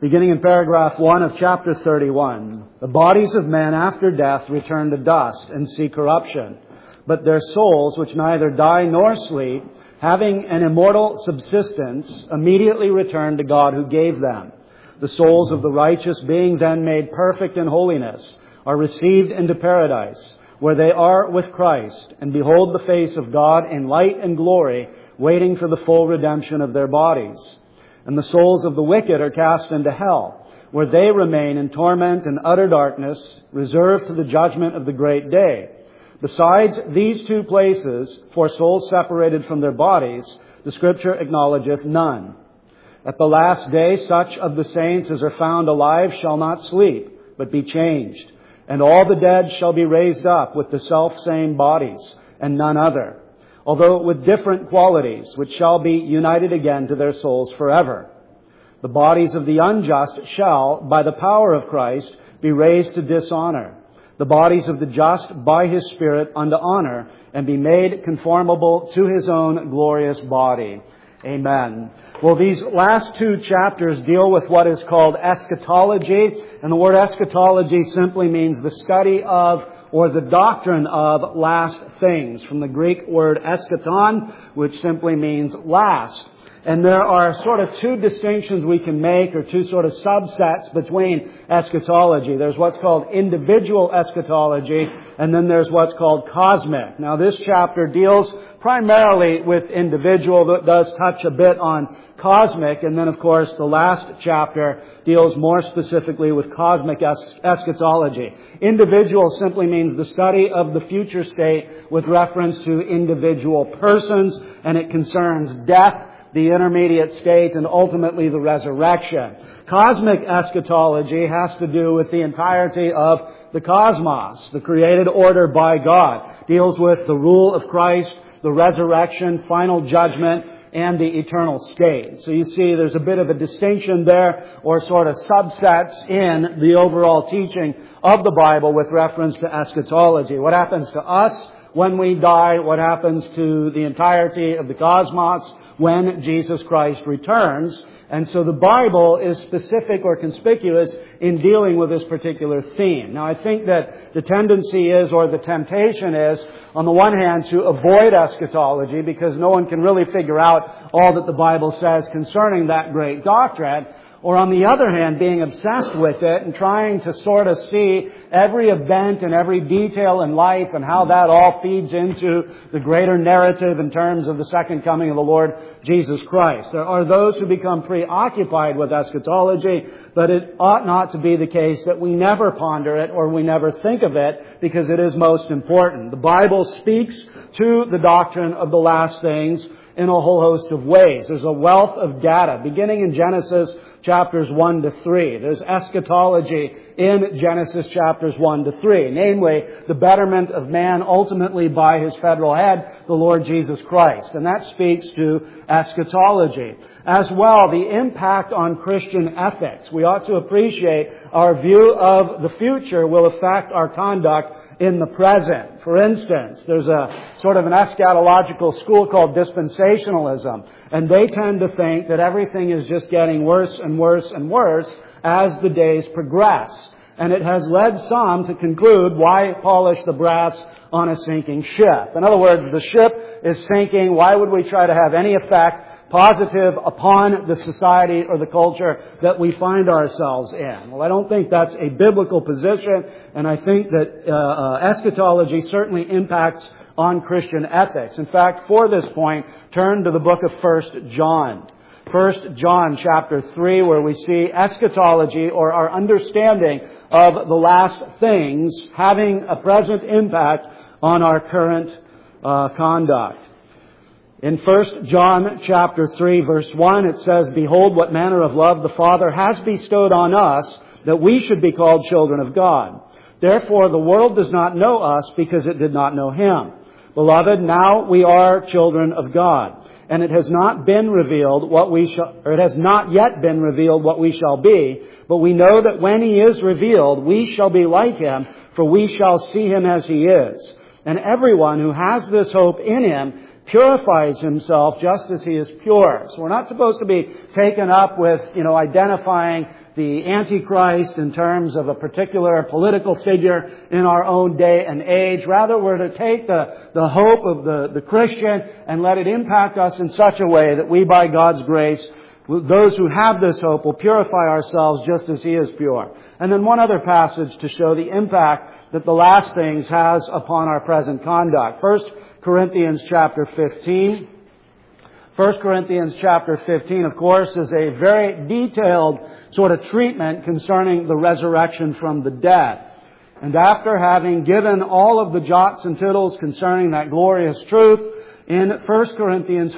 Beginning in paragraph 1 of chapter 31, the bodies of men after death return to dust and see corruption, but their souls, which neither die nor sleep, having an immortal subsistence, immediately return to God who gave them. The souls of the righteous, being then made perfect in holiness, are received into paradise, where they are with Christ, and behold the face of God in light and glory, waiting for the full redemption of their bodies. And the souls of the wicked are cast into hell, where they remain in torment and utter darkness, reserved to the judgment of the great day. Besides these two places, for souls separated from their bodies, the Scripture acknowledgeth none. At the last day, such of the saints as are found alive shall not sleep, but be changed. And all the dead shall be raised up with the selfsame bodies, and none other, although with different qualities, which shall be united again to their souls forever. The bodies of the unjust shall, by the power of Christ, be raised to dishonor. The bodies of the just by His Spirit unto honor, and be made conformable to His own glorious body. Amen. Well, these last two chapters deal with what is called eschatology, and the word eschatology simply means the study of or the doctrine of last things, from the Greek word eschaton, which simply means last. And there are sort of two distinctions we can make, or two sort of subsets between eschatology. There's what's called individual eschatology, and then there's what's called cosmic. Now, this chapter deals primarily with individual, but does touch a bit on cosmic. And then, of course, the last chapter deals more specifically with cosmic eschatology. Individual simply means the study of the future state with reference to individual persons, and it concerns death, the intermediate state, and ultimately the resurrection. Cosmic eschatology has to do with the entirety of the cosmos, the created order by God. Deals with the rule of Christ, the resurrection, final judgment, and the eternal state. So you see there's a bit of a distinction there, or sort of subsets in the overall teaching of the Bible with reference to eschatology. What happens to us when we die? What happens to the entirety of the cosmos when Jesus Christ returns? And so the Bible is specific or conspicuous in dealing with this particular theme. Now, I think that the tendency is, or the temptation is, on the one hand, to avoid eschatology because no one can really figure out all that the Bible says concerning that great doctrine. Or on the other hand, being obsessed with it and trying to sort of see every event and every detail in life and how that all feeds into the greater narrative in terms of the second coming of the Lord Jesus Christ. There are those who become preoccupied with eschatology, but it ought not to be the case that we never ponder it or we never think of it, because it is most important. The Bible speaks to the doctrine of the last things in a whole host of ways. There's a wealth of data, beginning in Genesis chapters 1 to 3. There's eschatology in Genesis chapters 1 to 3. Namely, the betterment of man ultimately by his federal head, the Lord Jesus Christ. And that speaks to eschatology. As well, the impact on Christian ethics. We ought to appreciate our view of the future will affect our conduct in the present. For instance, there's a sort of an eschatological school called dispensationalism, and they tend to think that everything is just getting worse and worse and worse as the days progress. And it has led some to conclude, why polish the brass on a sinking ship? In other words, the ship is sinking. Why would we try to have any effect positive upon the society or the culture that we find ourselves in? Well, I don't think that's a biblical position, and I think that eschatology certainly impacts on Christian ethics. In fact, for this point, turn to the book of 1 John. 1 John chapter 3, where we see eschatology, or our understanding of the last things, having a present impact on our current conduct. In 1 John chapter 3, verse 1, it says, "Behold, what manner of love the Father has bestowed on us, that we should be called children of God. Therefore the world does not know us, because it did not know Him. Beloved, now we are children of God, and it has not yet been revealed what we shall be, but we know that when He is revealed, we shall be like Him, for we shall see Him as He is. And everyone who has this hope in Him purifies himself just as he is pure. So we're not supposed to be taken up with, identifying the Antichrist in terms of a particular political figure in our own day and age. Rather, we're to take the hope of the Christian and let it impact us in such a way that we, by God's grace, those who have this hope, will purify ourselves just as he is pure. And then one other passage to show the impact that the last things has upon our present conduct. 1 Corinthians chapter 15. 1 Corinthians chapter 15, of course, is a very detailed sort of treatment concerning the resurrection from the dead. And after having given all of the jots and tittles concerning that glorious truth, in 1 Corinthians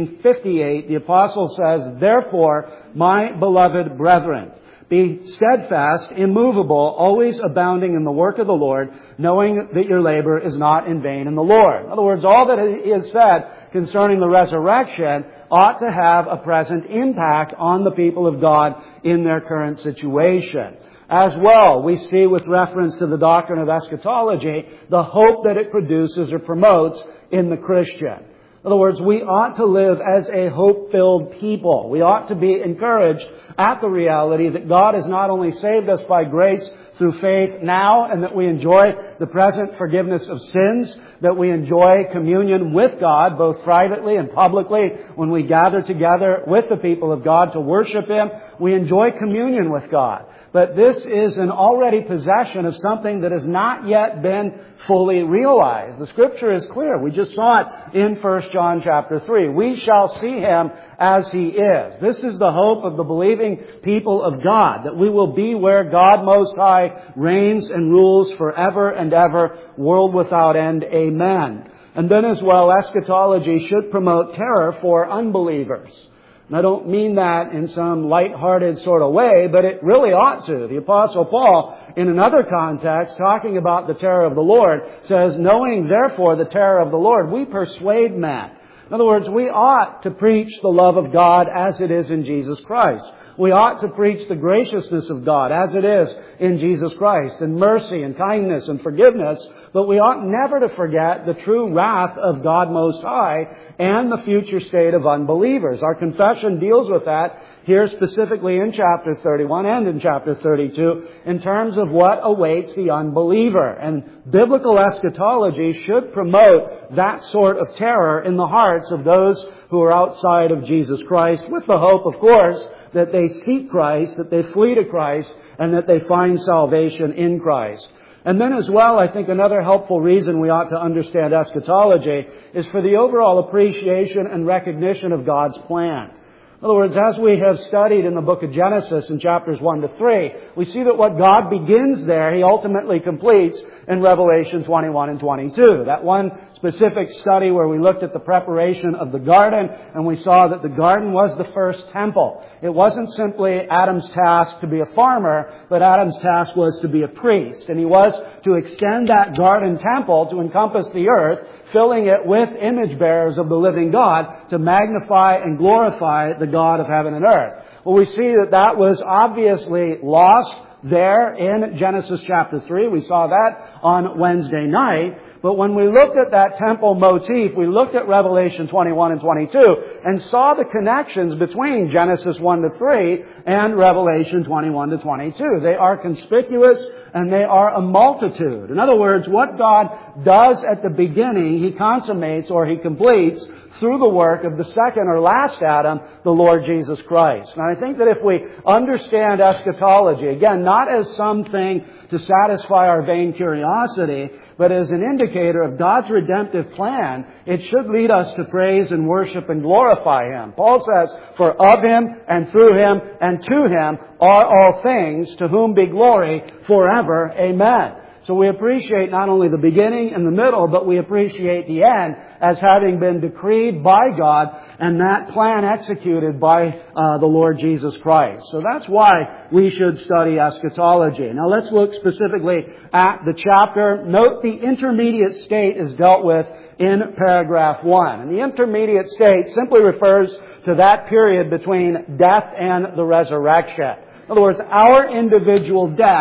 15:58, the apostle says, "Therefore, my beloved brethren, be steadfast, immovable, always abounding in the work of the Lord, knowing that your labor is not in vain in the Lord." In other words, all that he has said concerning the resurrection ought to have a present impact on the people of God in their current situation. As well, we see with reference to the doctrine of eschatology, the hope that it produces or promotes in the Christian. In other words, we ought to live as a hope-filled people. We ought to be encouraged at the reality that God has not only saved us by grace through faith now, and that we enjoy the present forgiveness of sins, that we enjoy communion with God, both privately and publicly, when we gather together with the people of God to worship Him. We enjoy communion with God. But this is an already possession of something that has not yet been fully realized. The Scripture is clear. We just saw it in 1 John chapter 3. We shall see Him as He is. This is the hope of the believing people of God, that we will be where God Most High reigns and rules forever and ever, world without end. Amen. And then as well, eschatology should promote terror for unbelievers. And I don't mean that in some light-hearted sort of way, but it really ought to. The Apostle Paul, in another context, talking about the terror of the Lord, says, "Knowing therefore the terror of the Lord, we persuade men." In other words, we ought to preach the love of God as it is in Jesus Christ. We ought to preach the graciousness of God as it is in Jesus Christ, and mercy and kindness and forgiveness. But we ought never to forget the true wrath of God Most High and the future state of unbelievers. Our confession deals with that here specifically in chapter 31 and in chapter 32 in terms of what awaits the unbeliever. And biblical eschatology should promote that sort of terror in the hearts of those who are outside of Jesus Christ, with the hope, of course, that they seek Christ, that they flee to Christ, and that they find salvation in Christ. And then as well, I think another helpful reason we ought to understand eschatology is for the overall appreciation and recognition of God's plan. In other words, as we have studied in the book of Genesis in chapters 1 to 3, we see that what God begins there, He ultimately completes in Revelation 21 and 22. That one specific study where we looked at the preparation of the garden, and we saw that the garden was the first temple. It wasn't simply Adam's task to be a farmer, but Adam's task was to be a priest. And he was to extend that garden temple to encompass the earth, filling it with image bearers of the living God to magnify and glorify the God of heaven and earth. Well, we see that that was obviously lost there in Genesis chapter 3. We saw that on Wednesday night. But when we looked at that temple motif, we looked at Revelation 21 and 22 and saw the connections between Genesis 1 to 3 and Revelation 21 to 22. They are conspicuous and they are a multitude. In other words, what God does at the beginning, He consummates or He completes through the work of the second or last Adam, the Lord Jesus Christ. And I think that if we understand eschatology, again, not as something to satisfy our vain curiosity, but as an indicator of God's redemptive plan, it should lead us to praise and worship and glorify Him. Paul says, "For of Him and through Him and to Him are all things, to whom be glory forever. Amen." So we appreciate not only the beginning and the middle, but we appreciate the end as having been decreed by God and that plan executed by the Lord Jesus Christ. So that's why we should study eschatology. Now let's look specifically at the chapter. Note the intermediate state is dealt with in paragraph 1. And the intermediate state simply refers to that period between death and the resurrection. In other words, our individual death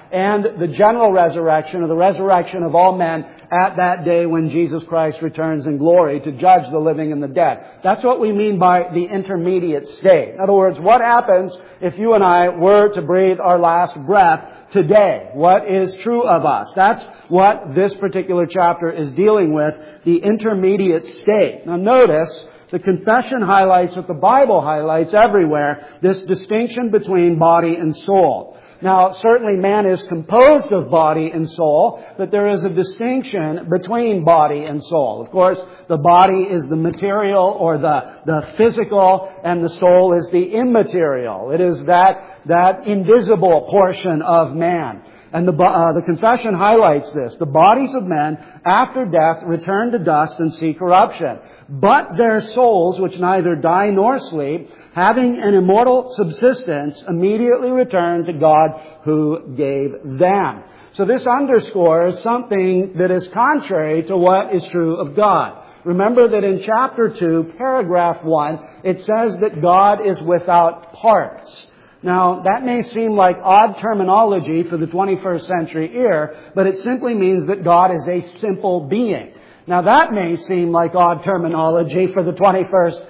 and the general resurrection, or the resurrection of all men at that day when Jesus Christ returns in glory to judge the living and the dead. That's what we mean by the intermediate state. In other words, what happens if you and I were to breathe our last breath today? What is true of us? That's what this particular chapter is dealing with, the intermediate state. Now notice, the confession highlights what the Bible highlights everywhere, this distinction between body and soul. Now, certainly man is composed of body and soul, but there is a distinction between body and soul. Of course, the body is the material or the physical, and the soul is the immaterial. It is that invisible portion of man. And the confession highlights this. The bodies of men, after death, return to dust and see corruption. But their souls, which neither die nor sleep, having an immortal subsistence, immediately return to God who gave them. So this underscores something that is contrary to what is true of God. Remember that in chapter 2, paragraph 1, it says that God is without parts. Now, that may seem like odd terminology for the 21st century ear, but it simply means that God is a simple being. Now, that may seem like odd terminology for the 21st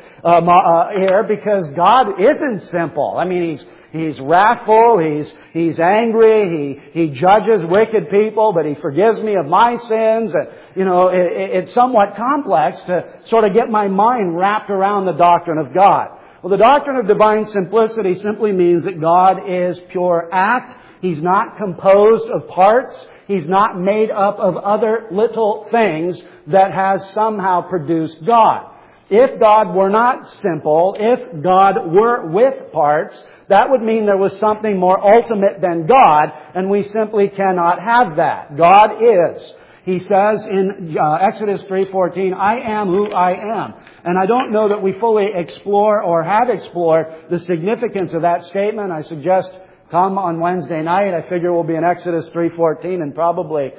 ear, because God isn't simple. I mean, He's wrathful, He's angry, He judges wicked people, but He forgives me of my sins. And, it's somewhat complex to sort of get my mind wrapped around the doctrine of God. Well, the doctrine of divine simplicity simply means that God is pure act. He's not composed of parts. He's not made up of other little things that has somehow produced God. If God were not simple, if God were with parts, that would mean there was something more ultimate than God, and we simply cannot have that. God is. He says in Exodus 3:14, I am who I am. And I don't know that we fully explore or have explored the significance of that statement. I suggest come on Wednesday night. I figure we'll be in Exodus 3:14 in probably,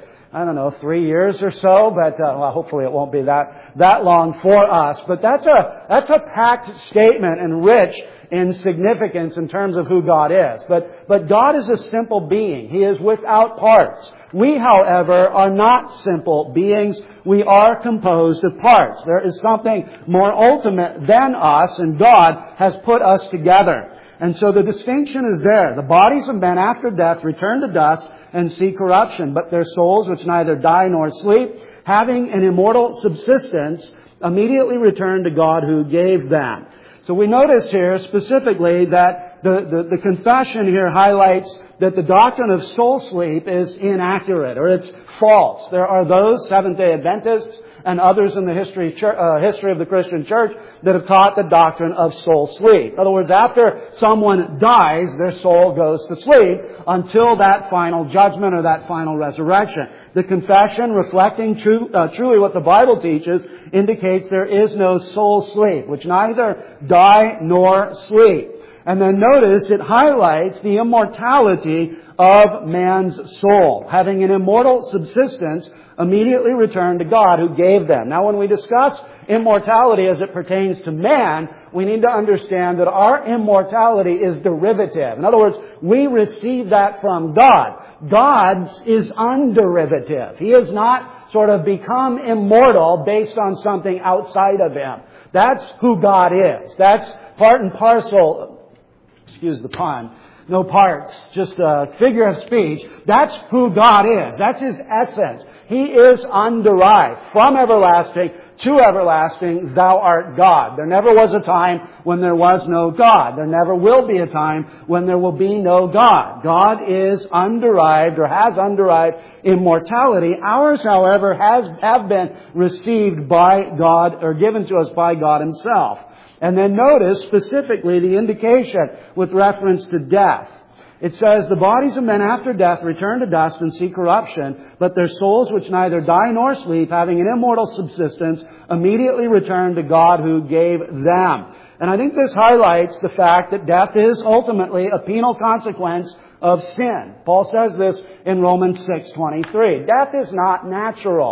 3 years or so. But hopefully it won't be that long for us. But that's a packed statement and rich in significance in terms of who God is. But God is a simple being. He is without parts. We, however, are not simple beings. We are composed of parts. There is something more ultimate than us, and God has put us together. And so the distinction is there. The bodies of men after death return to dust and see corruption, but their souls, which neither die nor sleep, having an immortal subsistence, immediately return to God who gave them. So we notice here specifically that the confession here highlights that the doctrine of soul sleep is inaccurate, or it's false. There are those Seventh-day Adventists and others in the history of the Christian church that have taught the doctrine of soul sleep. In other words, after someone dies, their soul goes to sleep until that final judgment or that final resurrection. The confession, reflecting truly what the Bible teaches, indicates there is no soul sleep, which neither die nor sleep. And then notice it highlights the immortality of man's soul, having an immortal subsistence, immediately return to God who gave them. Now, when we discuss immortality as it pertains to man, we need to understand that our immortality is derivative. In other words, we receive that from God. God's is underivative. He has not sort of become immortal based on something outside of Him. That's who God is. That's part and parcel. Excuse the pun. No parts, just a figure of speech. That's who God is. That's His essence. He is underived. From everlasting to everlasting, thou art God. There never was a time when there was no God. There never will be a time when there will be no God. God is underived, or has underived immortality. Ours, however, have been received by God, or given to us by God Himself. And then notice specifically the indication with reference to death. It says, the bodies of men after death return to dust and see corruption, but their souls, which neither die nor sleep, having an immortal subsistence, immediately return to God who gave them. And I think this highlights the fact that death is ultimately a penal consequence of sin. Paul says this in Romans 6:23. Death is not natural.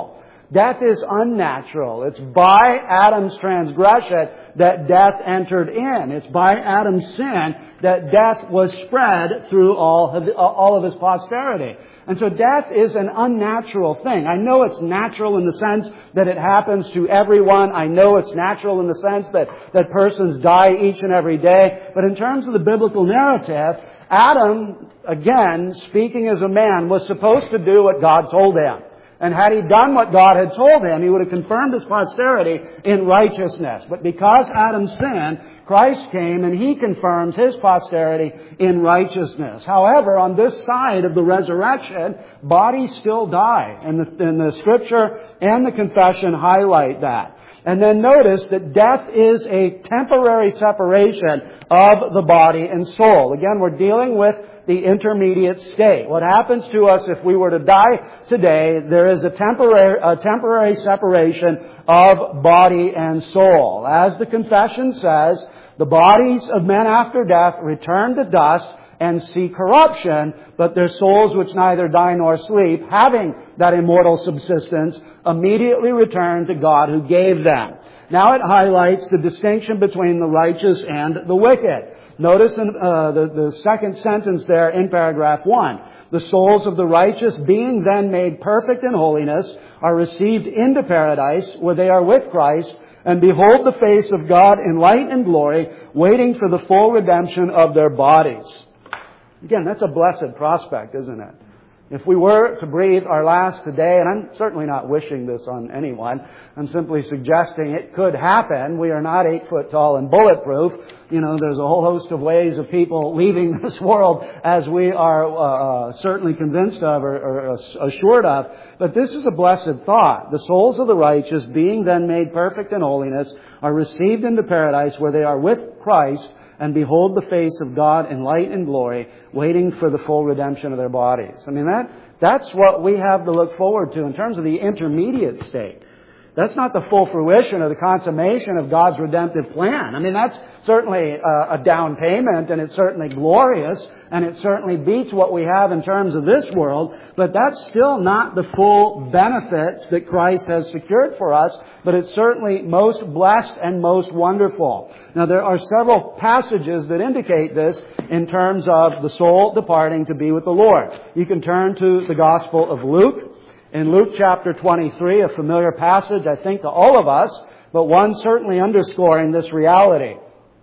Death is unnatural. It's by Adam's transgression that death entered in. It's by Adam's sin that death was spread through all of his posterity. And so death is an unnatural thing. I know it's natural in the sense that it happens to everyone. I know it's natural in the sense that persons die each and every day. But in terms of the biblical narrative, Adam, again, speaking as a man, was supposed to do what God told him. And had he done what God had told him, he would have confirmed his posterity in righteousness. But because Adam sinned, Christ came and he confirms his posterity in righteousness. However, on this side of the resurrection, bodies still die. And the Scripture and the confession highlight that. And then notice that death is a temporary separation of the body and soul. Again, we're dealing with the intermediate state. What happens to us if we were to die today, there is a temporary separation of body and soul. As the confession says, the bodies of men after death return to dust and see corruption, but their souls which neither die nor sleep, having that immortal subsistence, immediately return to God who gave them. Now it highlights the distinction between the righteous and the wicked. Notice in the second sentence there in paragraph 1. The souls of the righteous, being then made perfect in holiness, are received into paradise, where they are with Christ, and behold the face of God in light and glory, waiting for the full redemption of their bodies. Again, that's a blessed prospect, isn't it? If we were to breathe our last today, and I'm certainly not wishing this on anyone, I'm simply suggesting it could happen. We are not 8 foot tall and bulletproof. There's a whole host of ways of people leaving this world, as we are certainly convinced of or assured of. But this is a blessed thought. The souls of the righteous, being then made perfect in holiness, are received into paradise, where they are with Christ, and behold the face of God in light and glory, waiting for the full redemption of their bodies. I mean, that's what we have to look forward to in terms of the intermediate state. That's not the full fruition or the consummation of God's redemptive plan. I mean, that's certainly a down payment, and it's certainly glorious, and it certainly beats what we have in terms of this world, but that's still not the full benefits that Christ has secured for us, but it's certainly most blessed and most wonderful. Now, there are several passages that indicate this in terms of the soul departing to be with the Lord. You can turn to the Gospel of Luke. In Luke chapter 23, a familiar passage, I think, to all of us, but one certainly underscoring this reality.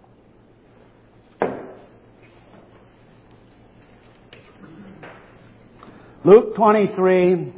Luke 23,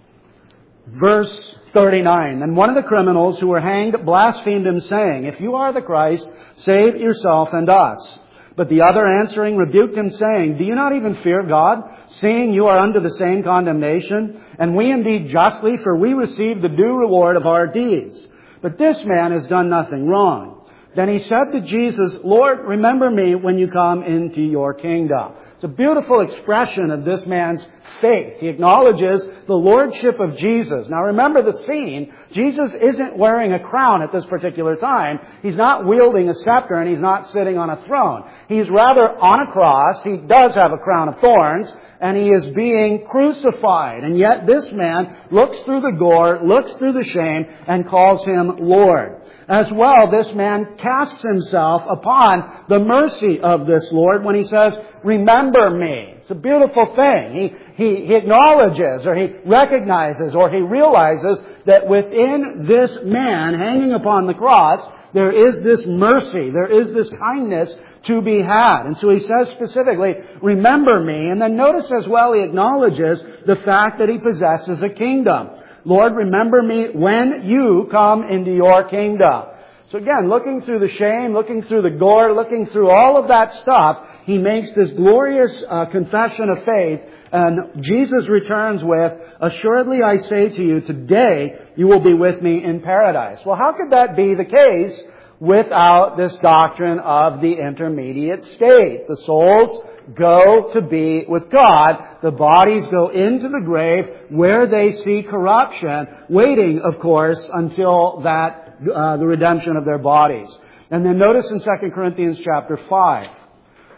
verse 39. And one of the criminals who were hanged blasphemed him, saying, "If you are the Christ, save yourself and us." But the other answering rebuked him, saying, "Do you not even fear God, seeing you are under the same condemnation? And we indeed justly, for we receive the due reward of our deeds. But this man has done nothing wrong." Then he said to Jesus, "Lord, remember me when you come into your kingdom." It's a beautiful expression of this man's faith. He acknowledges the lordship of Jesus. Now remember the scene. Jesus isn't wearing a crown at this particular time. He's not wielding a scepter, and he's not sitting on a throne. He's rather on a cross. He does have a crown of thorns, and he is being crucified. And yet this man looks through the gore, looks through the shame, and calls him Lord. As well, this man casts himself upon the mercy of this Lord when he says, "Remember me." It's a beautiful thing. He acknowledges, or he recognizes, or he realizes that within this man hanging upon the cross, there is this mercy, there is this kindness to be had. And so he says specifically, "Remember me." And then notice as well, he acknowledges the fact that he possesses a kingdom. "Lord, remember me when you come into your kingdom." So again, looking through the shame, looking through the gore, looking through all of that stuff, he makes this glorious confession of faith, and Jesus returns with, "Assuredly I say to you, today you will be with me in paradise." Well, how could that be the case without this doctrine of the intermediate state? The souls go to be with God. The bodies go into the grave where they see corruption, waiting, of course, until the redemption of their bodies. And then notice in 2 Corinthians chapter 5.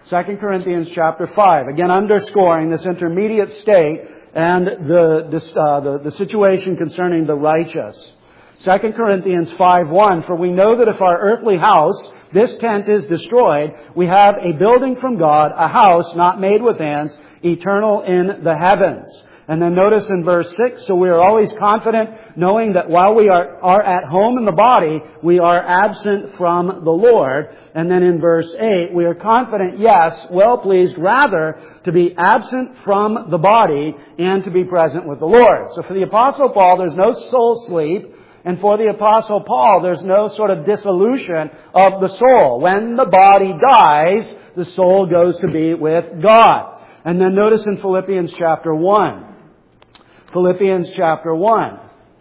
2 Corinthians chapter 5, again underscoring this intermediate state and the situation concerning the righteous. 2 Corinthians 5:1, for we know that if our earthly house, this tent, is destroyed, we have a building from God, a house not made with hands, eternal in the heavens. And then notice in verse 6, so we are always confident, knowing that while we are at home in the body, we are absent from the Lord. And then in verse 8, we are confident, yes, well pleased rather to be absent from the body and to be present with the Lord. So for the Apostle Paul, there's no soul sleep. And for the Apostle Paul, there's no sort of dissolution of the soul. When the body dies, the soul goes to be with God. And then notice in Philippians chapter 1. Philippians chapter 1.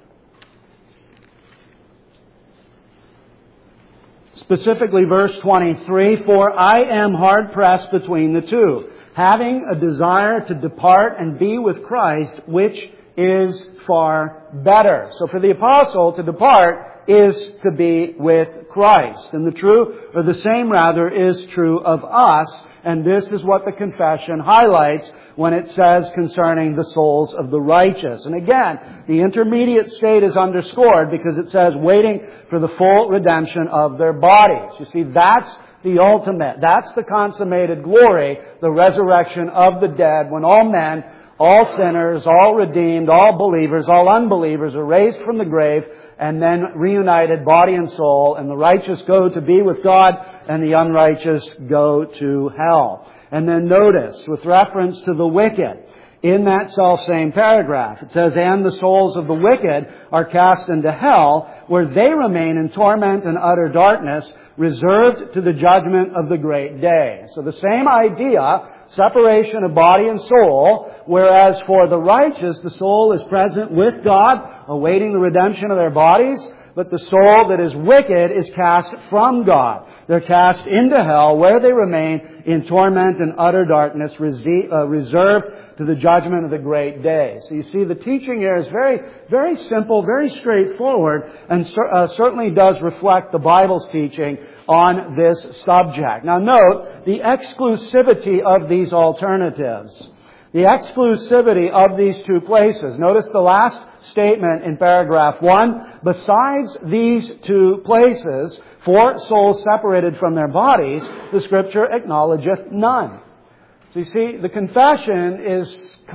Specifically verse 23, for I am hard pressed between the two, having a desire to depart and be with Christ, which is far better. So for the apostle, to depart is to be with Christ. And the same is true of us. And this is what the confession highlights when it says concerning the souls of the righteous. And again, the intermediate state is underscored because it says waiting for the full redemption of their bodies. You see, that's the ultimate. That's the consummated glory, the resurrection of the dead, when all men, all sinners, all redeemed, all believers, all unbelievers are raised from the grave and then reunited body and soul, and the righteous go to be with God and the unrighteous go to hell. And then notice, with reference to the wicked, in that self-same paragraph, it says, and the souls of the wicked are cast into hell, where they remain in torment and utter darkness, reserved to the judgment of the great day. So the same idea, separation of body and soul, whereas for the righteous, the soul is present with God, awaiting the redemption of their bodies, but the soul that is wicked is cast from God. They're cast into hell, where they remain in torment and utter darkness, reserved to the judgment of the great day. So you see, the teaching here is very, very simple, very straightforward, and certainly does reflect the Bible's teaching on this subject. Now note the exclusivity of these alternatives. The exclusivity of these two places. Notice the last statement in paragraph 1. Besides these two places, for souls separated from their bodies, the Scripture acknowledgeth none. So you see, the confession is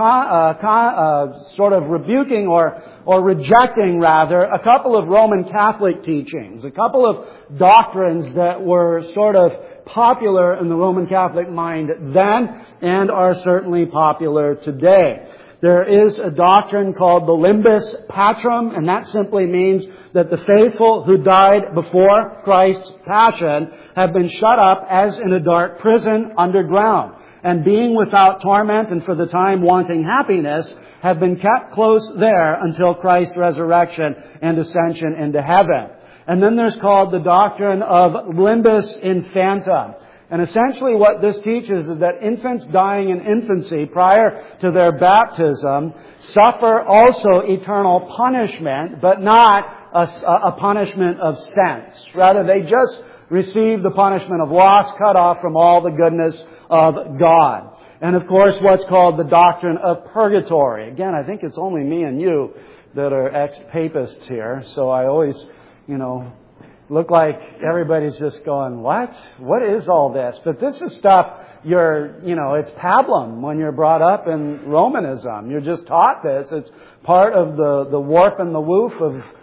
sort of rebuking or rejecting, rather, a couple of Roman Catholic teachings, a couple of doctrines that were sort of popular in the Roman Catholic mind then and are certainly popular today. There is a doctrine called the Limbus Patrum, and that simply means that the faithful who died before Christ's passion have been shut up as in a dark prison underground, and being without torment and for the time wanting happiness, have been kept close there until Christ's resurrection and ascension into heaven. And then there's called the doctrine of Limbus Infantum. And essentially what this teaches is that infants dying in infancy prior to their baptism suffer also eternal punishment, but not a punishment of sense. Rather, they just receive the punishment of loss, cut off from all the goodness of God. And of course, what's called the doctrine of purgatory. Again, I think it's only me and you that are ex-papists here, so I always, look like everybody's just going, what? What is all this? But this is stuff it's pablum when you're brought up in Romanism. You're just taught this. It's part of the warp and the woof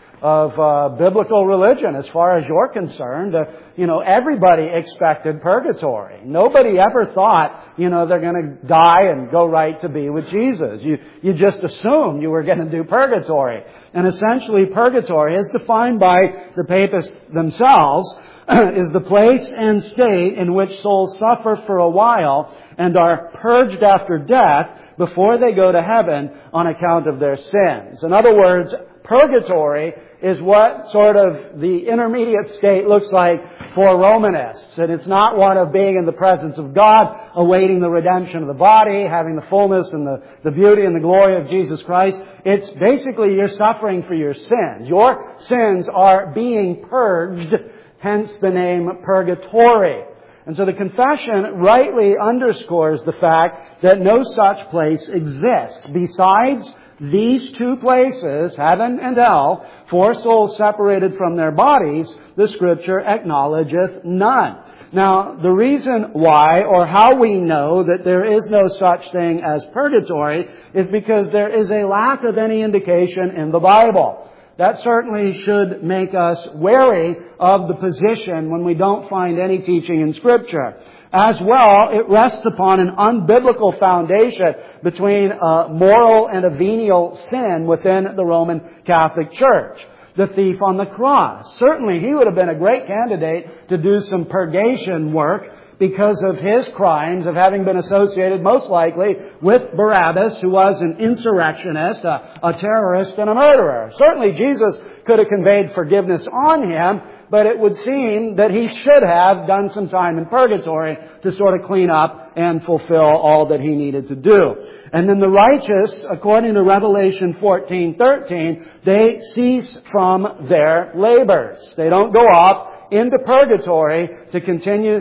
of biblical religion as far as you're concerned. Everybody expected purgatory. Nobody ever thought, they're going to die and go right to be with Jesus. You just assumed you were going to do purgatory. And essentially purgatory, as defined by the papists themselves, is the place and state in which souls suffer for a while and are purged after death before they go to heaven on account of their sins. In other words, purgatory is what sort of the intermediate state looks like for Romanists. And it's not one of being in the presence of God, awaiting the redemption of the body, having the fullness and the beauty and the glory of Jesus Christ. It's basically you're suffering for your sins. Your sins are being purged, hence the name purgatory. And so the confession rightly underscores the fact that no such place exists. Besides these two places, heaven and hell, for souls separated from their bodies, the Scripture acknowledgeth none. Now, the reason why, or how we know that there is no such thing as purgatory, is because there is a lack of any indication in the Bible. That certainly should make us wary of the position when we don't find any teaching in Scripture. As well, it rests upon an unbiblical foundation between a moral and a venial sin within the Roman Catholic Church. The thief on the cross. Certainly, he would have been a great candidate to do some purgation work because of his crimes of having been associated most likely with Barabbas, who was an insurrectionist, a terrorist, and a murderer. Certainly, Jesus could have conveyed forgiveness on him, but it would seem that he should have done some time in purgatory to sort of clean up and fulfill all that he needed to do. And then the righteous, according to Revelation 14:13, they cease from their labors. They don't go off into purgatory to continue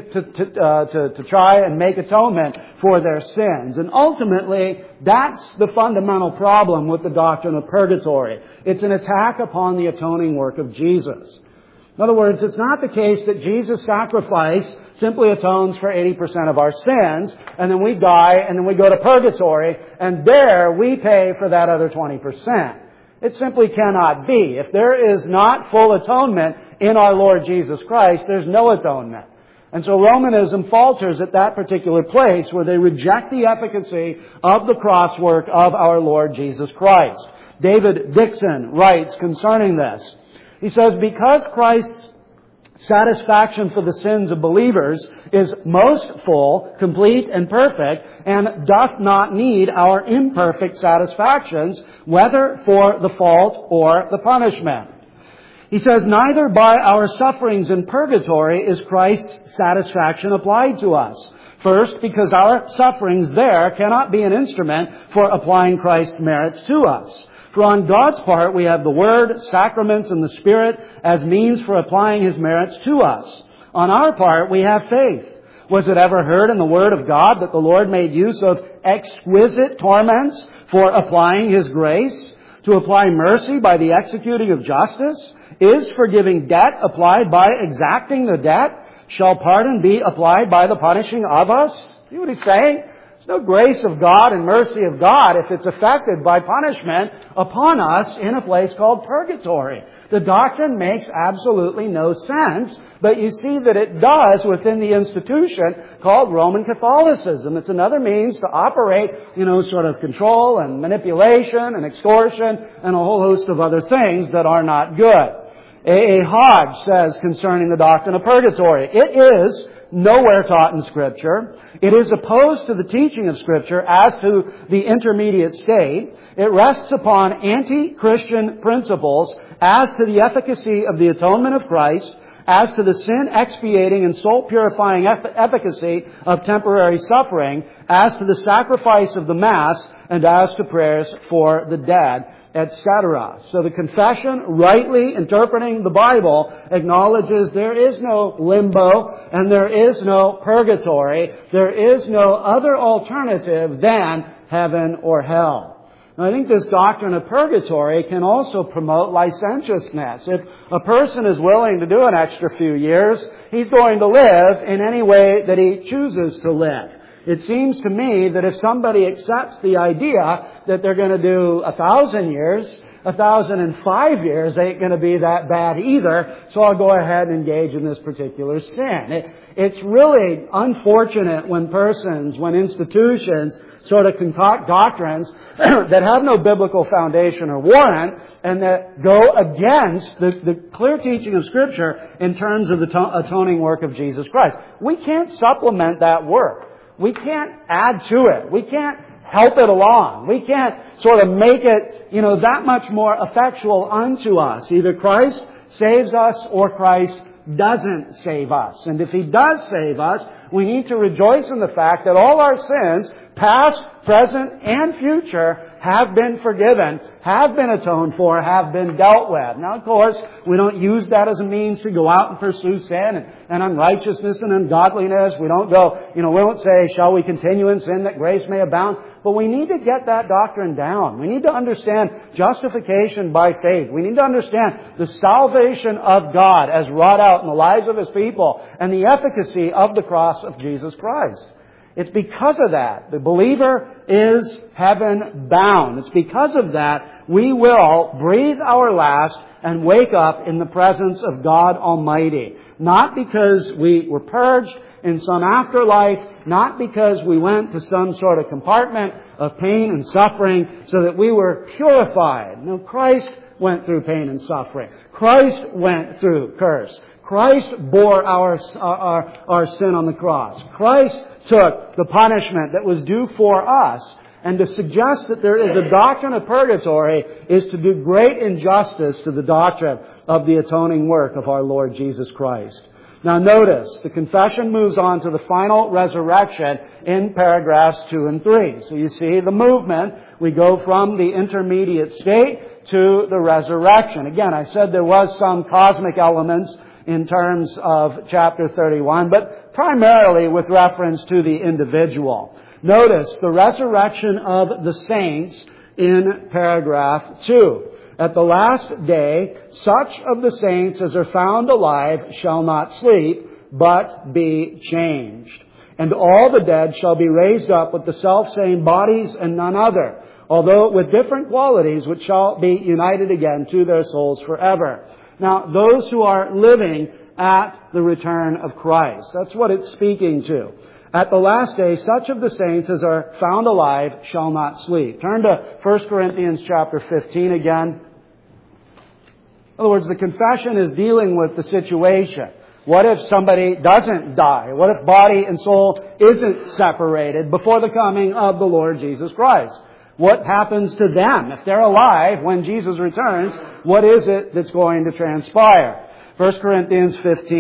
to try and make atonement for their sins. And ultimately, that's the fundamental problem with the doctrine of purgatory. It's an attack upon the atoning work of Jesus. In other words, it's not the case that Jesus' sacrifice simply atones for 80% of our sins, and then we die, and then we go to purgatory, and there we pay for that other 20%. It simply cannot be. If there is not full atonement in our Lord Jesus Christ, there's no atonement. And so Romanism falters at that particular place where they reject the efficacy of the cross work of our Lord Jesus Christ. David Dixon writes concerning this. He says, because Christ's satisfaction for the sins of believers is most full, complete, and perfect, and doth not need our imperfect satisfactions, whether for the fault or the punishment. He says, neither by our sufferings in purgatory is Christ's satisfaction applied to us. First, because our sufferings there cannot be an instrument for applying Christ's merits to us. For on God's part, we have the Word, sacraments, and the Spirit as means for applying His merits to us. On our part, we have faith. Was it ever heard in the Word of God that the Lord made use of exquisite torments for applying His grace? To apply mercy by the executing of justice? Is forgiving debt applied by exacting the debt? Shall pardon be applied by the punishing of us? See what he's saying? There's no grace of God and mercy of God if it's affected by punishment upon us in a place called purgatory. The doctrine makes absolutely no sense, but you see that it does within the institution called Roman Catholicism. It's another means to operate, sort of control and manipulation and extortion and a whole host of other things that are not good. A. Hodge says concerning the doctrine of purgatory, it is nowhere taught in Scripture. It is opposed to the teaching of Scripture as to the intermediate state. It rests upon anti-Christian principles as to the efficacy of the atonement of Christ, as to the sin-expiating and soul-purifying efficacy of temporary suffering, as to the sacrifice of the Mass, and as to prayers for the dead, etc. So the confession, rightly interpreting the Bible, acknowledges there is no limbo and there is no purgatory. There is no other alternative than heaven or hell. Now, I think this doctrine of purgatory can also promote licentiousness. If a person is willing to do an extra few years, he's going to live in any way that he chooses to live. It seems to me that if somebody accepts the idea that they're going to do 1,000 years, 1,005 years ain't going to be that bad either, so I'll go ahead and engage in this particular sin. It's really unfortunate when institutions sort of concoct doctrines that have no biblical foundation or warrant and that go against the clear teaching of Scripture in terms of the atoning work of Jesus Christ. We can't supplement that work. We can't add to it. We can't help it along. We can't sort of make it, that much more effectual unto us. Either Christ saves us or Christ doesn't save us. And if He does save us, we need to rejoice in the fact that all our sins past, present, and future, have been forgiven, have been atoned for, have been dealt with. Now, of course, we don't use that as a means to go out and pursue sin and unrighteousness and ungodliness. We don't go, we won't say, shall we continue in sin that grace may abound? But we need to get that doctrine down. We need to understand justification by faith. We need to understand the salvation of God as wrought out in the lives of His people and the efficacy of the cross of Jesus Christ. It's because of that the believer is heaven bound. It's because of that we will breathe our last and wake up in the presence of God Almighty. Not because we were purged in some afterlife, not because we went to some sort of compartment of pain and suffering so that we were purified. No, Christ went through pain and suffering. Christ went through curse. Christ bore our sin on the cross. Christ took the punishment that was due for us. And to suggest that there is a doctrine of purgatory is to do great injustice to the doctrine of the atoning work of our Lord Jesus Christ. Now notice, the confession moves on to the final resurrection in paragraphs 2 and 3. So you see the movement. We go from the intermediate state to the resurrection. Again, I said there was some cosmic elements in terms of chapter 31, but primarily with reference to the individual. Notice the resurrection of the saints in paragraph 2. At the last day, such of the saints as are found alive shall not sleep, but be changed. And all the dead shall be raised up with the selfsame bodies and none other, although with different qualities, which shall be united again to their souls forever. Now, those who are living at the return of Christ. That's what it's speaking to. At the last day, such of the saints as are found alive shall not sleep. Turn to 1 Corinthians chapter 15 again. In other words, the confession is dealing with the situation. What if somebody doesn't die? What if body and soul isn't separated before the coming of the Lord Jesus Christ? What happens to them? If they're alive when Jesus returns, what is it that's going to transpire? 1 Corinthians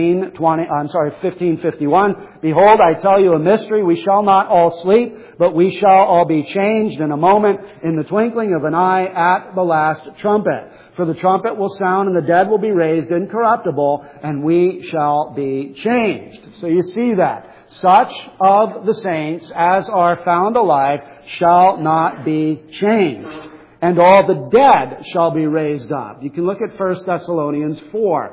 15:51. Behold, I tell you a mystery. We shall not all sleep, but we shall all be changed in a moment, in the twinkling of an eye, at the last trumpet. For the trumpet will sound, and the dead will be raised incorruptible, and we shall be changed. So you see that. Such of the saints as are found alive shall not be changed. And all the dead shall be raised up. You can look at 1 Thessalonians 4.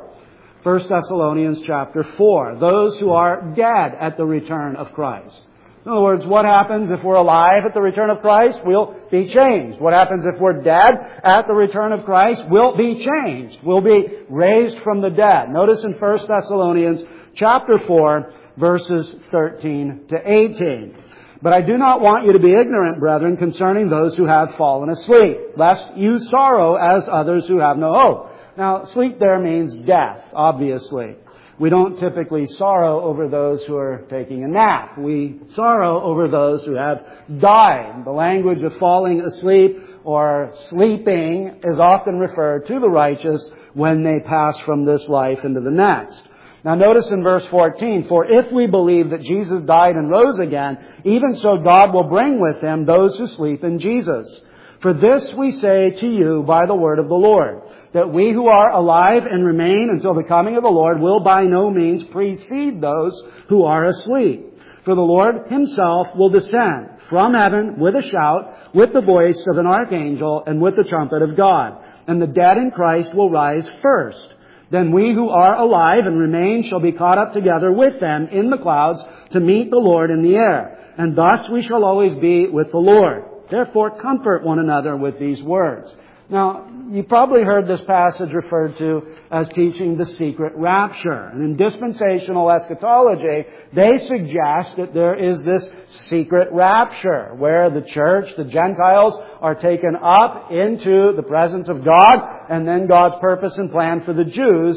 1 Thessalonians chapter 4. Those who are dead at the return of Christ. In other words, what happens if we're alive at the return of Christ? We'll be changed. What happens if we're dead at the return of Christ? We'll be changed. We'll be raised from the dead. Notice in 1 Thessalonians chapter 4, verses 13 to 18. But I do not want you to be ignorant, brethren, concerning those who have fallen asleep, lest you sorrow as others who have no hope. Now, sleep there means death, obviously. We don't typically sorrow over those who are taking a nap. We sorrow over those who have died. The language of falling asleep or sleeping is often referred to the righteous when they pass from this life into the next. Now notice in verse 14, for if we believe that Jesus died and rose again, even so God will bring with Him those who sleep in Jesus. For this we say to you by the word of the Lord, that we who are alive and remain until the coming of the Lord will by no means precede those who are asleep. For the Lord Himself will descend from heaven with a shout, with the voice of an archangel, and with the trumpet of God. And the dead in Christ will rise first. Then we who are alive and remain shall be caught up together with them in the clouds to meet the Lord in the air. And thus we shall always be with the Lord. Therefore comfort one another with these words. Now, you probably heard this passage referred to as teaching the secret rapture. And in dispensational eschatology, they suggest that there is this secret rapture where the church, the Gentiles, are taken up into the presence of God, and then God's purpose and plan for the Jews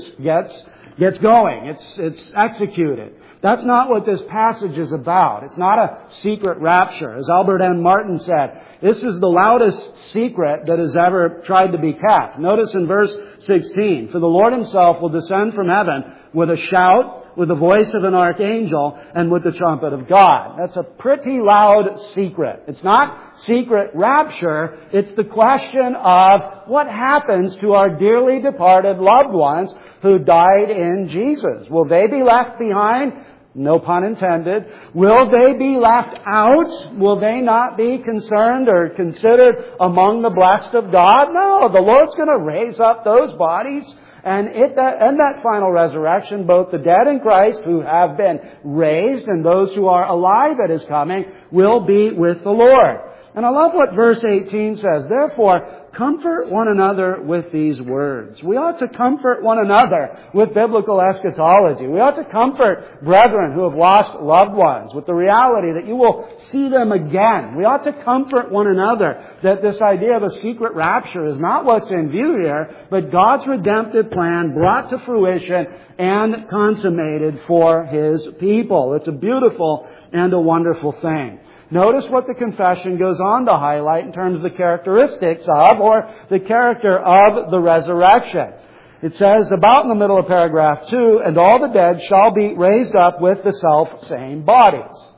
gets going. It's executed. That's not what this passage is about. It's not a secret rapture. As Albert N. Martin said, This is the loudest secret that has ever tried to be kept. Notice in verse 16, "For the Lord Himself will descend from heaven with a shout, with the voice of an archangel, and with the trumpet of God." That's a pretty loud secret. It's not secret rapture. It's the question of what happens to our dearly departed loved ones who died in Jesus. Will they be left behind? No pun intended. Will they be left out? Will they not be concerned or considered among the blessed of God? No, the Lord's going to raise up those bodies. And in that final resurrection, both the dead in Christ who have been raised and those who are alive at His coming will be with the Lord. And I love what verse 18 says. "Therefore, comfort one another with these words." We ought to comfort one another with biblical eschatology. We ought to comfort brethren who have lost loved ones with the reality that you will see them again. We ought to comfort one another that this idea of a secret rapture is not what's in view here, but God's redemptive plan brought to fruition and consummated for His people. It's a beautiful and a wonderful thing. Notice what the confession goes on to highlight in terms of the characteristics of, or the character of, the resurrection. It says, about in the middle of paragraph 2, "And all the dead shall be raised up with the self-same bodies."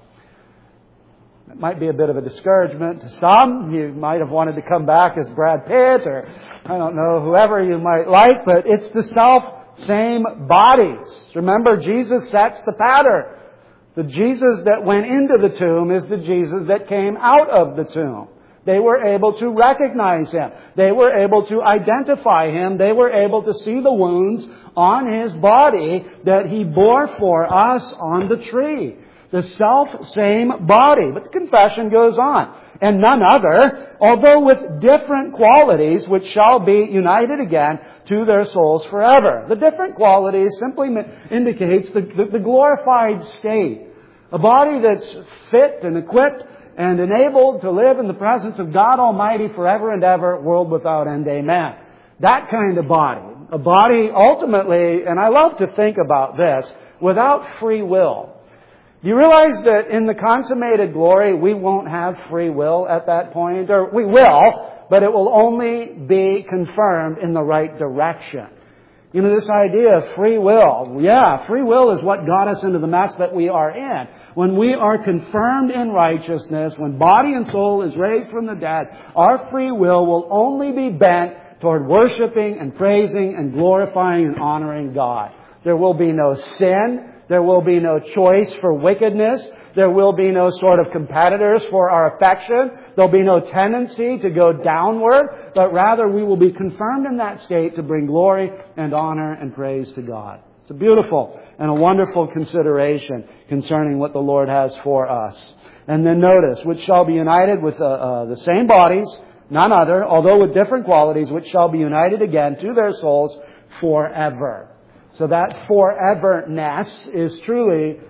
It might be a bit of a discouragement to some. You might have wanted to come back as Brad Pitt, or I don't know, whoever you might like, but it's the self-same bodies. Remember, Jesus sets the pattern. The Jesus that went into the tomb is the Jesus that came out of the tomb. They were able to recognize Him. They were able to identify Him. They were able to see the wounds on His body that He bore for us on the tree. The self-same body. But the confession goes on. "And none other, although with different qualities, which shall be united again to their souls forever." The different qualities simply indicates the glorified state. A body that's fit and equipped and enabled to live in the presence of God Almighty forever and ever, world without end. Amen. That kind of body. A body ultimately, and I love to think about this, without free will. Do you realize that in the consummated glory, we won't have free will at that point? Or we will, but it will only be confirmed in the right direction. You know, this idea of free will. Yeah, free will is what got us into the mess that we are in. When we are confirmed in righteousness, when body and soul is raised from the dead, our free will will only be bent toward worshiping and praising and glorifying and honoring God. There will be no sin. There will be no choice for wickedness. There will be no sort of competitors for our affection. There'll be no tendency to go downward, but rather we will be confirmed in that state to bring glory and honor and praise to God. It's a beautiful and a wonderful consideration concerning what the Lord has for us. And then notice, which shall be united with the same bodies, none other, although with different qualities, which shall be united again to their souls forever. So that foreverness is truly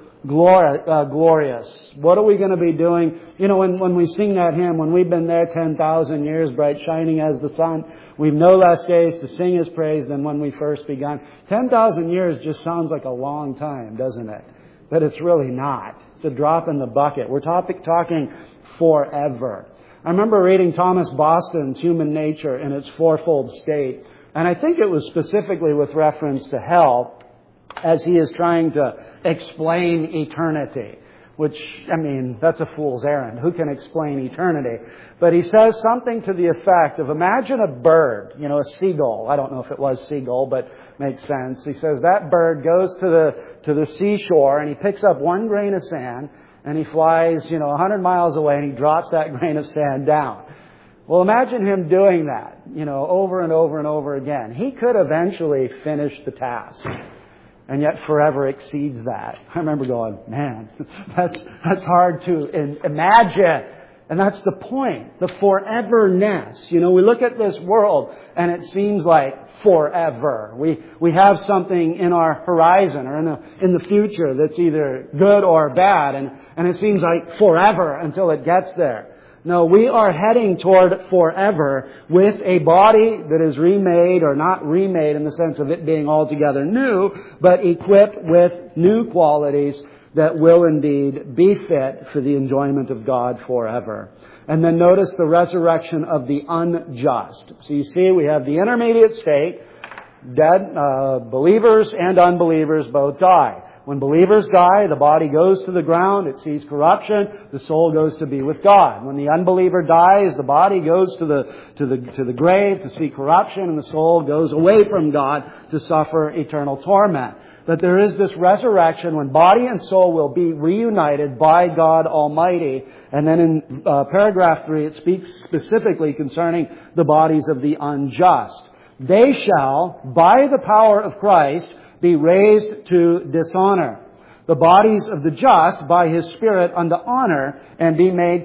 glorious. What are we going to be doing? You know, when we sing that hymn, when we've been there 10,000 years, bright shining as the sun, we've no less days to sing His praise than when we first begun. 10,000 years just sounds like a long time, doesn't it? But it's really not. It's a drop in the bucket. We're talking forever. I remember reading Thomas Boston's Human Nature in its fourfold state, and I think it was specifically with reference to hell, as he is trying to explain eternity. Which, I mean, that's a fool's errand. Who can explain eternity? But he says something to the effect of, imagine a bird, you know, a seagull. I don't know if it was seagull, but makes sense. He says that bird goes to the seashore and he picks up one grain of sand and he flies, 100 miles away and he drops that grain of sand down. Well, imagine him doing that, over and over and over again. He could eventually finish the task. And yet forever exceeds that. I remember going, man, that's hard to imagine. And that's the point, the foreverness. We look at this world and it seems like forever. We have something in our horizon or in the future that's either good or bad. And it seems like forever until it gets there. No, we are heading toward forever with a body that is remade, or not remade in the sense of it being altogether new, but equipped with new qualities that will indeed be fit for the enjoyment of God forever. And then notice the resurrection of the unjust. So you see, we have the intermediate state. Dead believers and unbelievers both die. When believers die, the body goes to the ground, it sees corruption, the soul goes to be with God. When the unbeliever dies, the body goes to the grave to see corruption, and the soul goes away from God to suffer eternal torment. But there is this resurrection when body and soul will be reunited by God Almighty. And then in paragraph 3, it speaks specifically concerning the bodies of the unjust. They shall, by the power of Christ, be raised to dishonor. The bodies of the just, by His Spirit, unto honor, and be made,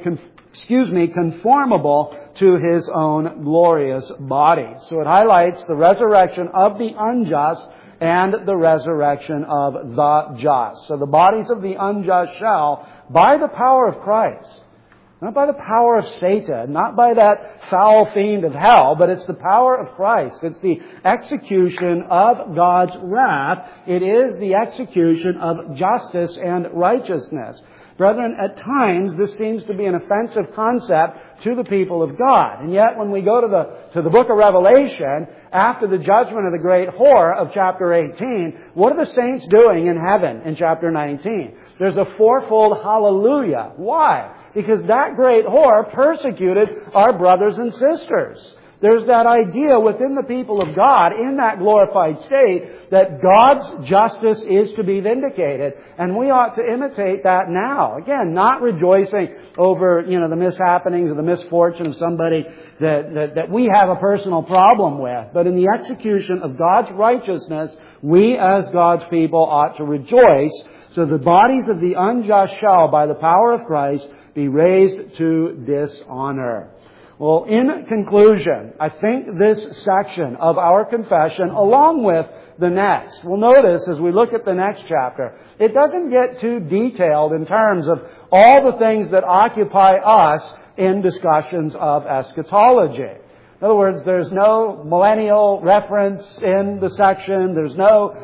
conformable to His own glorious body. So it highlights the resurrection of the unjust and the resurrection of the just. So the bodies of the unjust shall, by the power of Christ, not by the power of Satan, not by that foul fiend of hell, but it's the power of Christ. It's the execution of God's wrath. It is the execution of justice and righteousness. Brethren, at times this seems to be an offensive concept to the people of God. And yet when we go to the book of Revelation, after the judgment of the great whore of chapter 18, what are the saints doing in heaven in chapter 19? There's a fourfold hallelujah. Why? Because that great whore persecuted our brothers and sisters. There's that idea within the people of God in that glorified state that God's justice is to be vindicated. And we ought to imitate that now. Again, not rejoicing over, the mishappenings or the misfortune of somebody that we have a personal problem with. But in the execution of God's righteousness, we as God's people ought to rejoice. So the bodies of the unjust shall, by the power of Christ, be raised to dishonor. Well, in conclusion, I think this section of our confession, along with the next, we'll notice as we look at the next chapter, it doesn't get too detailed in terms of all the things that occupy us in discussions of eschatology. In other words, there's no millennial reference in the section. There's no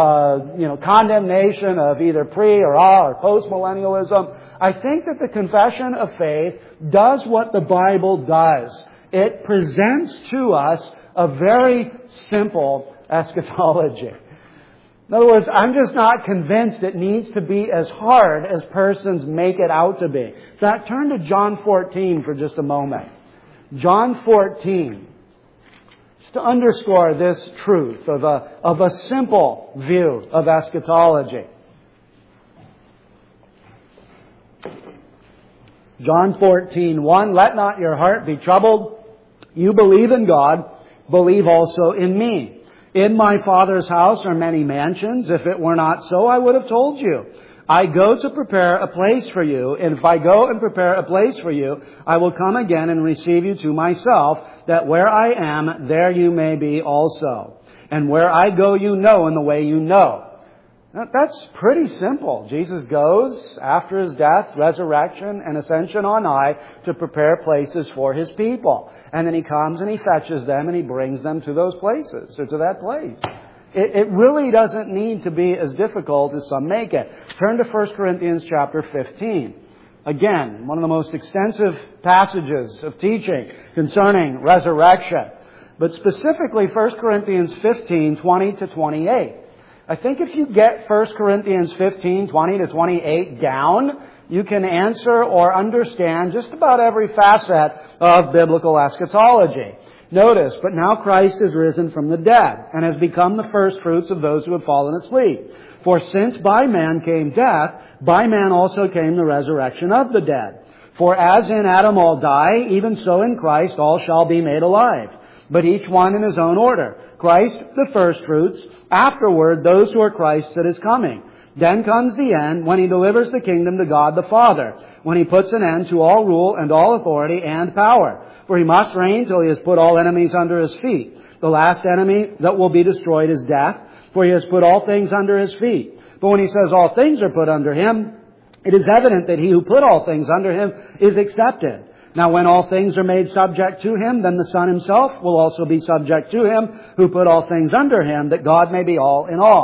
condemnation of either pre or post-millennialism. I think that the confession of faith does what the Bible does. It presents to us a very simple eschatology. In other words, I'm just not convinced it needs to be as hard as persons make it out to be. In fact, turn to John 14 for just a moment. John 14. To underscore this truth of a simple view of eschatology. John 14:1, let not your heart be troubled. You believe in God, believe also in me. In my Father's house are many mansions. If it were not so, I would have told you. I go to prepare a place for you, and if I go and prepare a place for you, I will come again and receive you to myself, that where I am, there you may be also. And where I go you know, and the way you know. Now, that's pretty simple. Jesus goes after His death, resurrection, and ascension on high to prepare places for His people. And then He comes and He fetches them and He brings them to those places, or to that place. It really doesn't need to be as difficult as some make it. Turn to 1 Corinthians chapter 15. Again, one of the most extensive passages of teaching concerning resurrection. But specifically 1 Corinthians 15, 20 to 28. I think if you get 1 Corinthians 15, 20 to 28 down, you can answer or understand just about every facet of biblical eschatology. Notice, but now Christ is risen from the dead, and has become the firstfruits of those who have fallen asleep. For since by man came death, by man also came the resurrection of the dead. For as in Adam all die, even so in Christ all shall be made alive. But each one in his own order. Christ the firstfruits, afterward those who are Christ's at His coming. Then comes the end, when He delivers the kingdom to God the Father, when He puts an end to all rule and all authority and power. For He must reign till He has put all enemies under His feet. The last enemy that will be destroyed is death, for He has put all things under His feet. But when He says all things are put under Him, it is evident that He who put all things under Him is accepted. Now when all things are made subject to Him, then the Son Himself will also be subject to Him, who put all things under Him, that God may be all in all.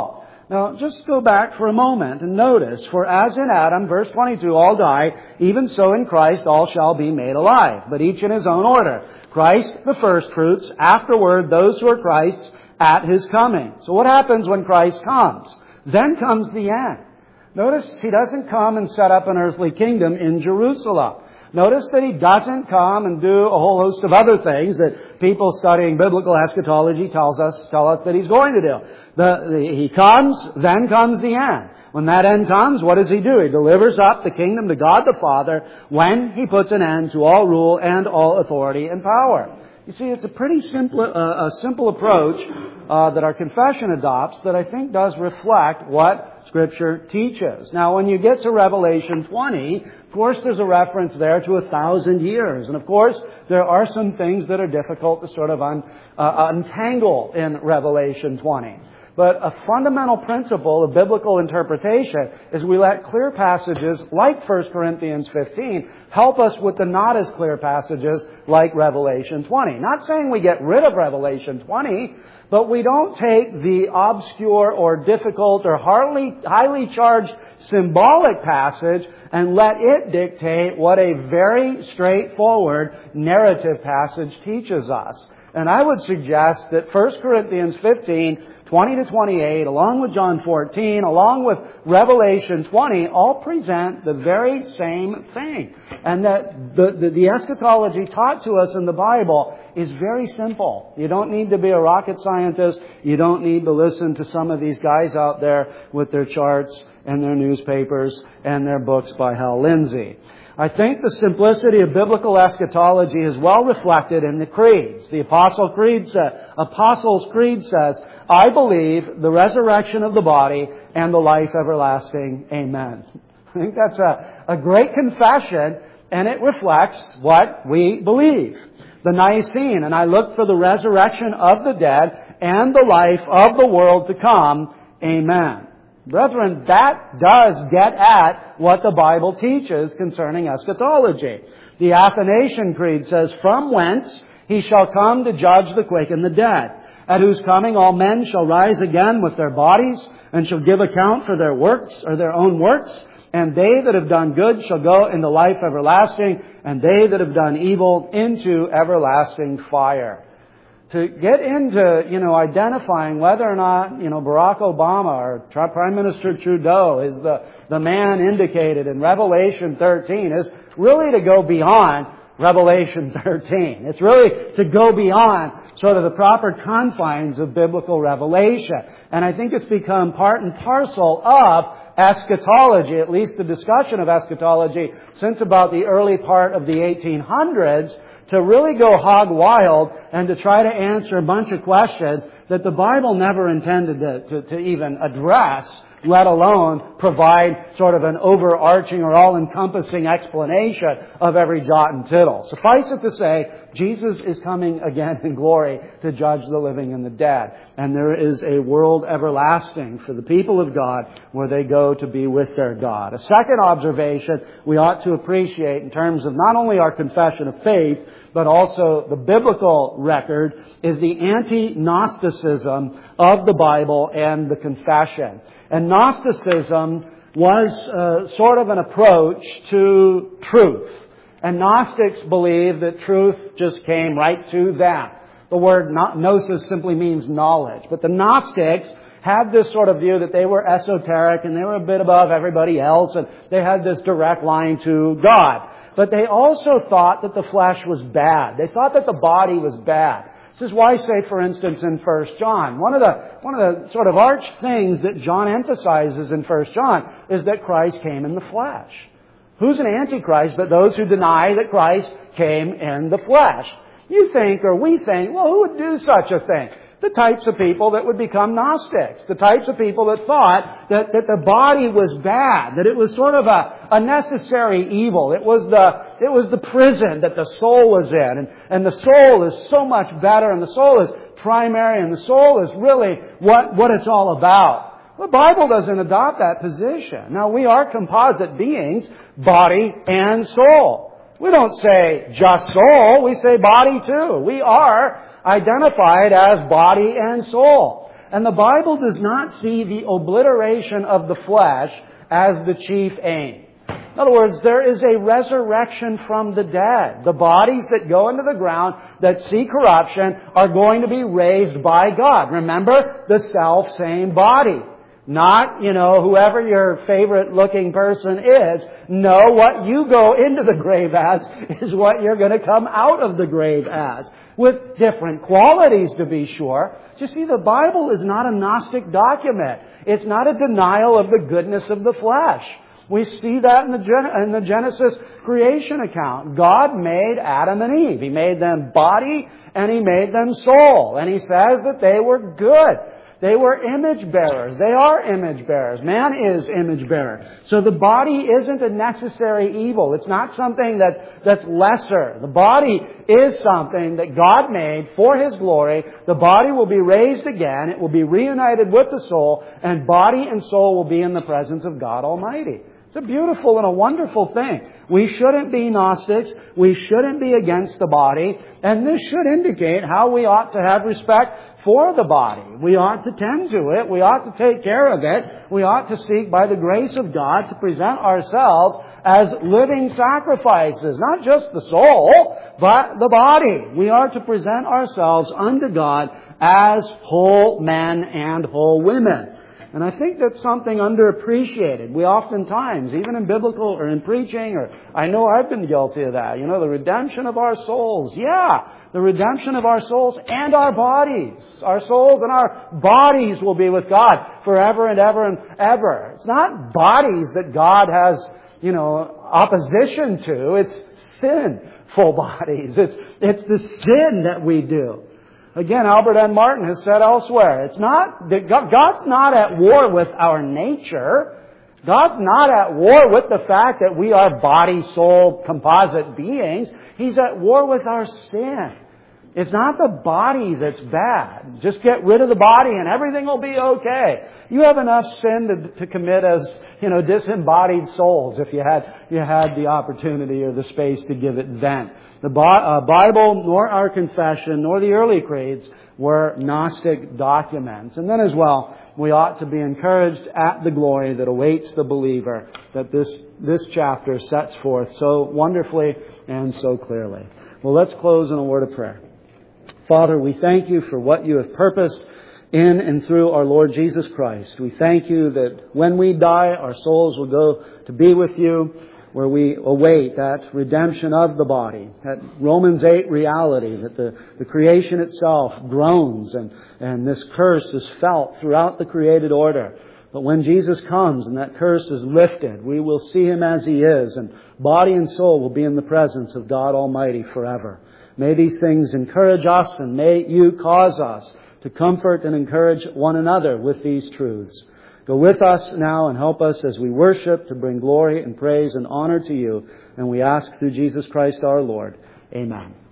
Now, just go back for a moment and notice, for as in Adam, verse 22, all die, even so in Christ all shall be made alive, but each in his own order. Christ the firstfruits, afterward those who are Christ's at His coming. So what happens when Christ comes? Then comes the end. Notice He doesn't come and set up an earthly kingdom in Jerusalem. Notice that He doesn't come and do a whole host of other things that people studying biblical eschatology tell us that He's going to do. He comes, then comes the end. When that end comes, what does He do? He delivers up the kingdom to God the Father when He puts an end to all rule and all authority and power. You see, it's a pretty simple approach that our confession adopts that I think does reflect what Scripture teaches. Now, when you get to Revelation 20, of course, there's a reference there to 1,000 years. And of course, there are some things that are difficult to sort of untangle in Revelation 20. But a fundamental principle of biblical interpretation is we let clear passages like 1 Corinthians 15 help us with the not as clear passages like Revelation 20. Not saying we get rid of Revelation 20, but we don't take the obscure or difficult or highly charged symbolic passage and let it dictate what a very straightforward narrative passage teaches us. And I would suggest that 1 Corinthians 15, 20 to 28, along with John 14, along with Revelation 20, all present the very same thing. And that the eschatology taught to us in the Bible is very simple. You don't need to be a rocket scientist. You don't need to listen to some of these guys out there with their charts and their newspapers and their books by Hal Lindsey. I think the simplicity of biblical eschatology is well reflected in the creeds. The Apostles' Creed says, I believe the resurrection of the body and the life everlasting. Amen. I think that's a great confession, and it reflects what we believe. The Nicene, and I look for the resurrection of the dead and the life of the world to come. Amen. Brethren, that does get at what the Bible teaches concerning eschatology. The Athanasian Creed says, from whence He shall come to judge the quick and the dead, at whose coming all men shall rise again with their bodies, and shall give account for their works or their own works, and they that have done good shall go into life everlasting, and they that have done evil into everlasting fire. To get into, identifying whether or not, Barack Obama or Prime Minister Trudeau is the man indicated in Revelation 13 is really to go beyond Revelation 13. It's really to go beyond sort of the proper confines of biblical revelation. And I think it's become part and parcel of eschatology, at least the discussion of eschatology, since about the early part of the 1800s, to really go hog wild and to try to answer a bunch of questions that the Bible never intended to even address, let alone provide sort of an overarching or all-encompassing explanation of every jot and tittle. Suffice it to say, Jesus is coming again in glory to judge the living and the dead. And there is a world everlasting for the people of God where they go to be with their God. A second observation we ought to appreciate in terms of not only our confession of faith, but also the biblical record, is the anti-Gnosticism of the Bible and the confession. And Gnosticism was sort of an approach to truth. And Gnostics believed that truth just came right to them. The word gnosis simply means knowledge. But the Gnostics had this sort of view that they were esoteric and they were a bit above everybody else, and they had this direct line to God. But they also thought that the flesh was bad. They thought that the body was bad. This is why, say, for instance, in 1 John, one of the sort of arch things that John emphasizes in 1 John is that Christ came in the flesh. Who's an antichrist but those who deny that Christ came in the flesh? You think, or we think, well, who would do such a thing? The types of people that would become Gnostics. The types of people that thought that the body was bad, that it was sort of a necessary evil. It was the prison that the soul was in. And the soul is so much better, and the soul is primary, and the soul is really what it's all about. The Bible doesn't adopt that position. Now, we are composite beings, body and soul. We don't say just soul, we say body too. We are identified as body and soul. And the Bible does not see the obliteration of the flesh as the chief aim. In other words, there is a resurrection from the dead. The bodies that go into the ground, that see corruption, are going to be raised by God. Remember, the self-same body. Not, whoever your favorite looking person is. No, what you go into the grave as is what you're going to come out of the grave as. With different qualities, to be sure. You see, the Bible is not a Gnostic document. It's not a denial of the goodness of the flesh. We see that in the Genesis creation account. God made Adam and Eve. He made them body and He made them soul. And He says that they were good. They were image bearers. They are image bearers. Man is image bearer. So the body isn't a necessary evil. It's not something that's lesser. The body is something that God made for His glory. The body will be raised again. It will be reunited with the soul. And body and soul will be in the presence of God Almighty. It's a beautiful and a wonderful thing. We shouldn't be Gnostics. We shouldn't be against the body. And this should indicate how we ought to have respect for the body. We ought to tend to it. We ought to take care of it. We ought to seek by the grace of God to present ourselves as living sacrifices. Not just the soul, but the body. We are to present ourselves unto God as whole men and whole women. And I think that's something underappreciated. We oftentimes, even in biblical or in preaching, or I know I've been guilty of that, the redemption of our souls. Yeah, the redemption of our souls and our bodies. Our souls and our bodies will be with God forever and ever and ever. It's not bodies that God has, opposition to. It's sinful bodies. It's the sin that we do. Again, Albert N. Martin has said elsewhere, it's not that God's not at war with our nature. God's not at war with the fact that we are body, soul, composite beings. He's at war with our sin. It's not the body that's bad. Just get rid of the body and everything will be okay. You have enough sin to commit as, disembodied souls if you had the opportunity or the space to give it vent. The Bible, nor our confession, nor the early creeds were Gnostic documents. And then as well, we ought to be encouraged at the glory that awaits the believer that this chapter sets forth so wonderfully and so clearly. Well, let's close in a word of prayer. Father, we thank You for what You have purposed in and through our Lord Jesus Christ. We thank You that when we die, our souls will go to be with You, where we await that redemption of the body, that Romans 8 reality, that the creation itself groans and this curse is felt throughout the created order. But when Jesus comes and that curse is lifted, we will see Him as He is, and body and soul will be in the presence of God Almighty forever. May these things encourage us, and may You cause us to comfort and encourage one another with these truths. Go with us now and help us as we worship to bring glory and praise and honor to You. And we ask through Jesus Christ our Lord. Amen.